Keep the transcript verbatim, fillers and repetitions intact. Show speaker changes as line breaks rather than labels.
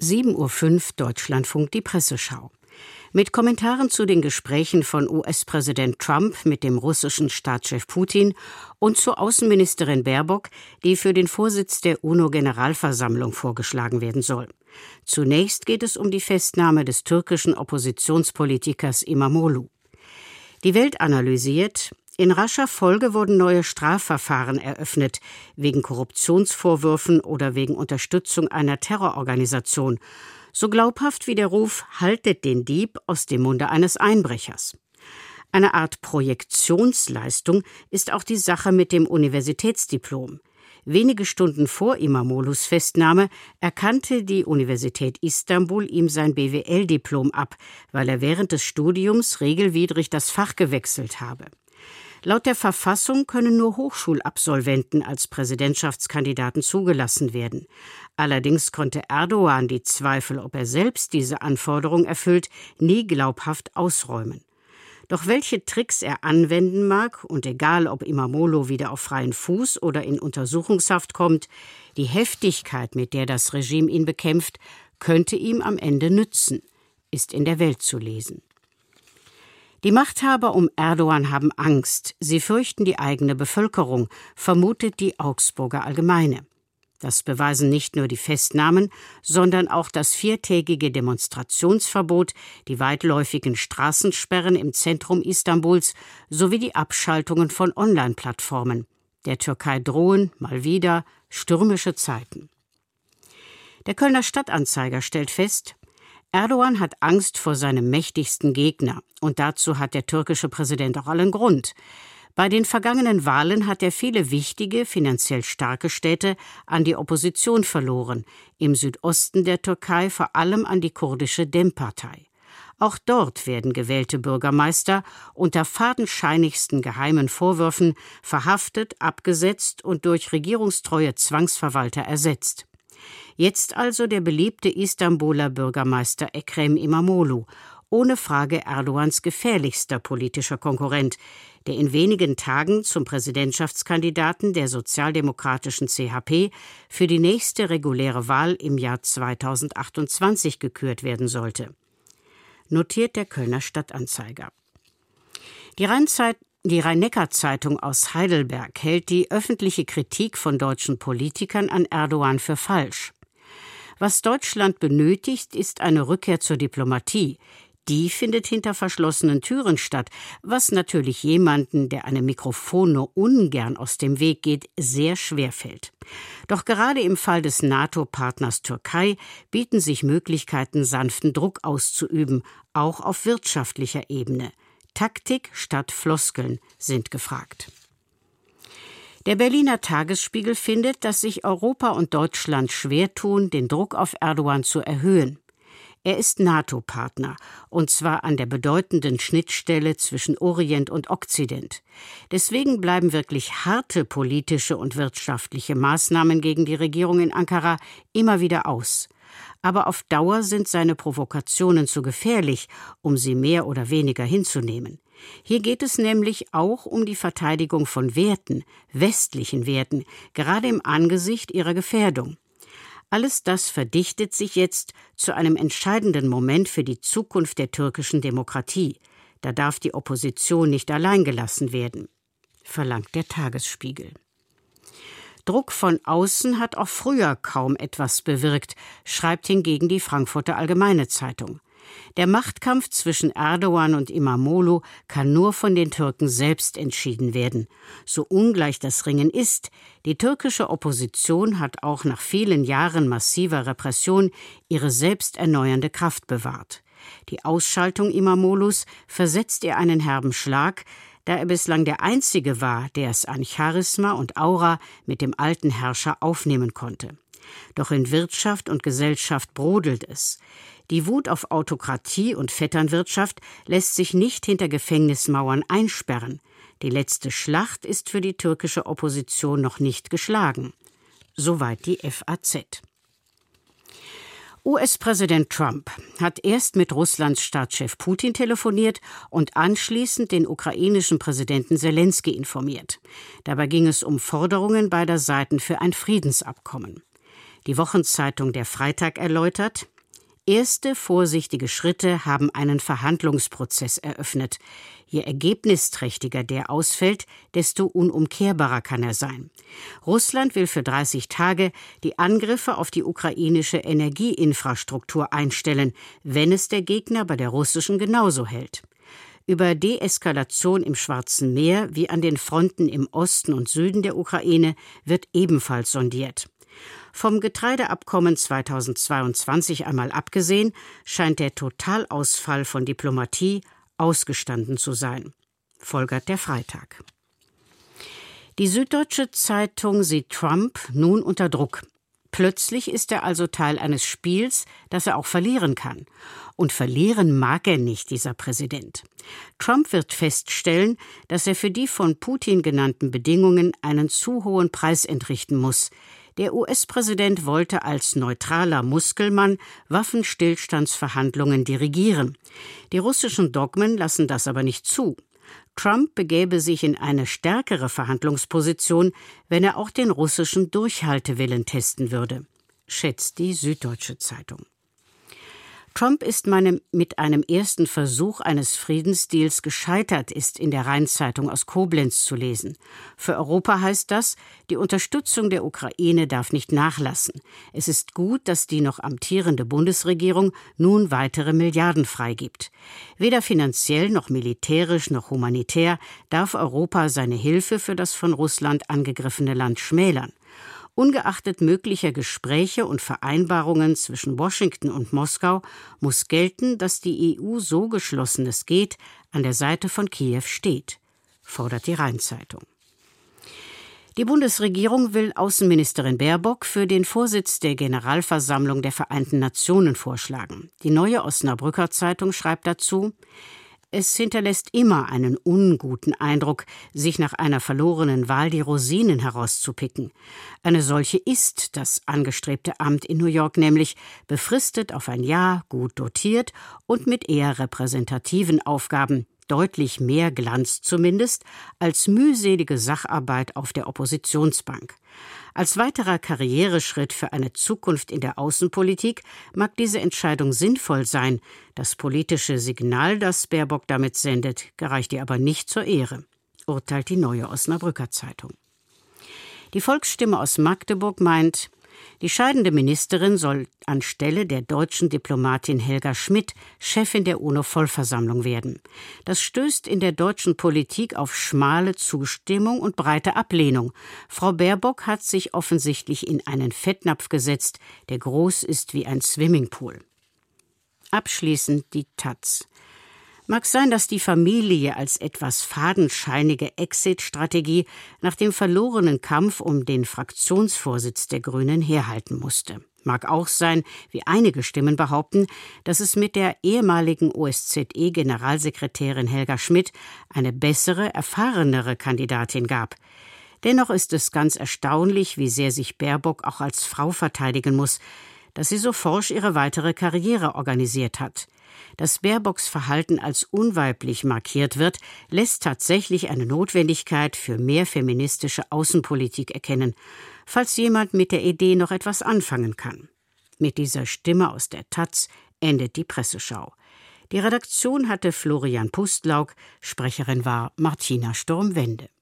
sieben Uhr fünf Deutschlandfunk die Presseschau. Mit Kommentaren zu den Gesprächen von U S-Präsident Trump mit dem russischen Staatschef Putin und zur Außenministerin Baerbock, die für den Vorsitz der UNO-Generalversammlung vorgeschlagen werden soll. Zunächst geht es um die Festnahme des türkischen Oppositionspolitikers İmamoğlu. Die Welt analysiert: In rascher Folge wurden neue Strafverfahren eröffnet, wegen Korruptionsvorwürfen oder wegen Unterstützung einer Terrororganisation. So glaubhaft wie der Ruf „Haltet den Dieb“ aus dem Munde eines Einbrechers. Eine Art Projektionsleistung ist auch die Sache mit dem Universitätsdiplom. Wenige Stunden vor İmamoğlu's Festnahme erkannte die Universität Istanbul ihm sein B W L-Diplom ab, weil er während des Studiums regelwidrig das Fach gewechselt habe. Laut der Verfassung können nur Hochschulabsolventen als Präsidentschaftskandidaten zugelassen werden. Allerdings konnte Erdogan die Zweifel, ob er selbst diese Anforderung erfüllt, nie glaubhaft ausräumen. Doch welche Tricks er anwenden mag, und egal ob İmamoğlu wieder auf freien Fuß oder in Untersuchungshaft kommt, die Heftigkeit, mit der das Regime ihn bekämpft, könnte ihm am Ende nützen, ist in der Welt zu lesen. Die Machthaber um Erdogan haben Angst, sie fürchten die eigene Bevölkerung, vermutet die Augsburger Allgemeine. Das beweisen nicht nur die Festnahmen, sondern auch das viertägige Demonstrationsverbot, die weitläufigen Straßensperren im Zentrum Istanbuls sowie die Abschaltungen von Online-Plattformen. Der Türkei drohen, mal wieder, stürmische Zeiten. Der Kölner Stadtanzeiger stellt fest: Erdogan hat Angst vor seinem mächtigsten Gegner, und dazu hat der türkische Präsident auch allen Grund. Bei den vergangenen Wahlen hat er viele wichtige, finanziell starke Städte an die Opposition verloren, im Südosten der Türkei vor allem an die kurdische Dem-Partei. Auch dort werden gewählte Bürgermeister unter fadenscheinigsten geheimen Vorwürfen verhaftet, abgesetzt und durch regierungstreue Zwangsverwalter ersetzt. Jetzt also der beliebte Istanbuler Bürgermeister Ekrem İmamoğlu, ohne Frage Erdogans gefährlichster politischer Konkurrent, der in wenigen Tagen zum Präsidentschaftskandidaten der sozialdemokratischen C H P für die nächste reguläre Wahl im Jahr zweitausendachtundzwanzig gekürt werden sollte. Notiert der Kölner Stadtanzeiger. Die Rheinzeit Die Rhein-Neckar-Zeitung aus Heidelberg hält die öffentliche Kritik von deutschen Politikern an Erdogan für falsch. Was Deutschland benötigt, ist eine Rückkehr zur Diplomatie. Die findet hinter verschlossenen Türen statt, was natürlich jemanden, der einem Mikrofon nur ungern aus dem Weg geht, sehr schwer fällt. Doch gerade im Fall des NATO-Partners Türkei bieten sich Möglichkeiten, sanften Druck auszuüben, auch auf wirtschaftlicher Ebene. Taktik statt Floskeln sind gefragt. Der Berliner Tagesspiegel findet, dass sich Europa und Deutschland schwer tun, den Druck auf Erdogan zu erhöhen. Er ist NATO-Partner, und zwar an der bedeutenden Schnittstelle zwischen Orient und Okzident. Deswegen bleiben wirklich harte politische und wirtschaftliche Maßnahmen gegen die Regierung in Ankara immer wieder aus. Aber auf Dauer sind seine Provokationen zu gefährlich, um sie mehr oder weniger hinzunehmen. Hier geht es nämlich auch um die Verteidigung von Werten, westlichen Werten, gerade im Angesicht ihrer Gefährdung. Alles das verdichtet sich jetzt zu einem entscheidenden Moment für die Zukunft der türkischen Demokratie. Da darf die Opposition nicht allein gelassen werden, verlangt der Tagesspiegel. Druck von außen hat auch früher kaum etwas bewirkt, schreibt hingegen die Frankfurter Allgemeine Zeitung. Der Machtkampf zwischen Erdogan und İmamoğlu kann nur von den Türken selbst entschieden werden. So ungleich das Ringen ist, die türkische Opposition hat auch nach vielen Jahren massiver Repression ihre selbsterneuernde Kraft bewahrt. Die Ausschaltung İmamoğlu's versetzt ihr einen herben Schlag, da er bislang der Einzige war, der es an Charisma und Aura mit dem alten Herrscher aufnehmen konnte. Doch in Wirtschaft und Gesellschaft brodelt es. Die Wut auf Autokratie und Vetternwirtschaft lässt sich nicht hinter Gefängnismauern einsperren. Die letzte Schlacht ist für die türkische Opposition noch nicht geschlagen. Soweit die F A Z. U S-Präsident Trump hat erst mit Russlands Staatschef Putin telefoniert und anschließend den ukrainischen Präsidenten Selenskyj informiert. Dabei ging es um Forderungen beider Seiten für ein Friedensabkommen. Die Wochenzeitung Der Freitag erläutert: Erste vorsichtige Schritte haben einen Verhandlungsprozess eröffnet. Je ergebnisträchtiger der ausfällt, desto unumkehrbarer kann er sein. Russland will für dreißig Tage die Angriffe auf die ukrainische Energieinfrastruktur einstellen, wenn es der Gegner bei der russischen genauso hält. Über Deeskalation im Schwarzen Meer wie an den Fronten im Osten und Süden der Ukraine wird ebenfalls sondiert. Vom Getreideabkommen zweitausendzweiundzwanzig einmal abgesehen, scheint der Totalausfall von Diplomatie ausgestanden zu sein, folgert der Freitag. Die Süddeutsche Zeitung sieht Trump nun unter Druck. Plötzlich ist er also Teil eines Spiels, das er auch verlieren kann. Und verlieren mag er nicht, dieser Präsident. Trump wird feststellen, dass er für die von Putin genannten Bedingungen einen zu hohen Preis entrichten muss. Der U S-Präsident wollte als neutraler Muskelmann Waffenstillstandsverhandlungen dirigieren. Die russischen Dogmen lassen das aber nicht zu. Trump begäbe sich in eine stärkere Verhandlungsposition, wenn er auch den russischen Durchhaltewillen testen würde, schätzt die Süddeutsche Zeitung. Trump ist meine, mit einem ersten Versuch eines Friedensdeals gescheitert, ist in der Rhein-Zeitung aus Koblenz zu lesen. Für Europa heißt das, die Unterstützung der Ukraine darf nicht nachlassen. Es ist gut, dass die noch amtierende Bundesregierung nun weitere Milliarden freigibt. Weder finanziell noch militärisch noch humanitär darf Europa seine Hilfe für das von Russland angegriffene Land schmälern. Ungeachtet möglicher Gespräche und Vereinbarungen zwischen Washington und Moskau muss gelten, dass die E U so geschlossen es geht an der Seite von Kiew steht, fordert die Rhein-Zeitung. Die Bundesregierung will Außenministerin Baerbock für den Vorsitz der Generalversammlung der Vereinten Nationen vorschlagen. Die Neue Osnabrücker Zeitung schreibt dazu: Es hinterlässt immer einen unguten Eindruck, sich nach einer verlorenen Wahl die Rosinen herauszupicken. Eine solche ist das angestrebte Amt in New York nämlich, befristet auf ein Jahr, gut dotiert und mit eher repräsentativen Aufgaben, deutlich mehr Glanz zumindest, als mühselige Sacharbeit auf der Oppositionsbank. Als weiterer Karriereschritt für eine Zukunft in der Außenpolitik mag diese Entscheidung sinnvoll sein. Das politische Signal, das Baerbock damit sendet, gereicht ihr aber nicht zur Ehre, urteilt die Neue Osnabrücker Zeitung. Die Volksstimme aus Magdeburg meint, die scheidende Ministerin soll anstelle der deutschen Diplomatin Helga Schmidt Chefin der UNO-Vollversammlung werden. Das stößt in der deutschen Politik auf schmale Zustimmung und breite Ablehnung. Frau Baerbock hat sich offensichtlich in einen Fettnapf gesetzt, der groß ist wie ein Swimmingpool. Abschließend die Taz. Mag sein, dass die Familie als etwas fadenscheinige Exit-Strategie nach dem verlorenen Kampf um den Fraktionsvorsitz der Grünen herhalten musste. Mag auch sein, wie einige Stimmen behaupten, dass es mit der ehemaligen O S Z E-Generalsekretärin Helga Schmidt eine bessere, erfahrenere Kandidatin gab. Dennoch ist es ganz erstaunlich, wie sehr sich Baerbock auch als Frau verteidigen muss, dass sie so forsch ihre weitere Karriere organisiert hat. Dass Baerbocks Verhalten als unweiblich markiert wird, lässt tatsächlich eine Notwendigkeit für mehr feministische Außenpolitik erkennen, falls jemand mit der Idee noch etwas anfangen kann. Mit dieser Stimme aus der Taz endet die Presseschau. Die Redaktion hatte Florian Pustlauk, Sprecherin war Martina Sturm-Wende.